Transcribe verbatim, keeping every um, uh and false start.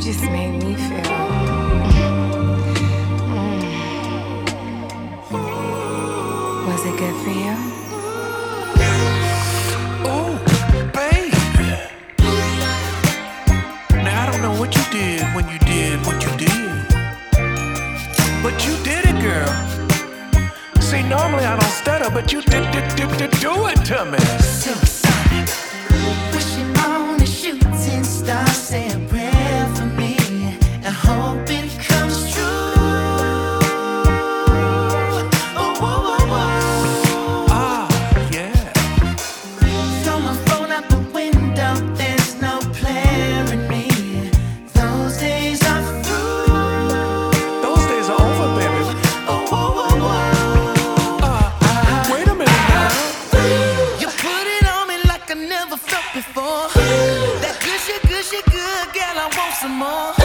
just made me feel. Mm. Was it good for you? Ooh, baby. Now I don't know what you did when you did what you did, but you did it, girl. See, normally I don't stutter, but you did, did, did, did do it to me. Supersonic, wishing on a shooting star, say a prayer for me and hope it comes true. Oh, whoa, whoa, whoa. Ah, yeah. Throw my phone out the window, there's no player in me. Those days are through. Those days are over, baby. Oh, whoa, whoa, whoa. Uh, wait a minute now. You put it on me like I never felt before. That gushy, gushy, good, girl, I want some more.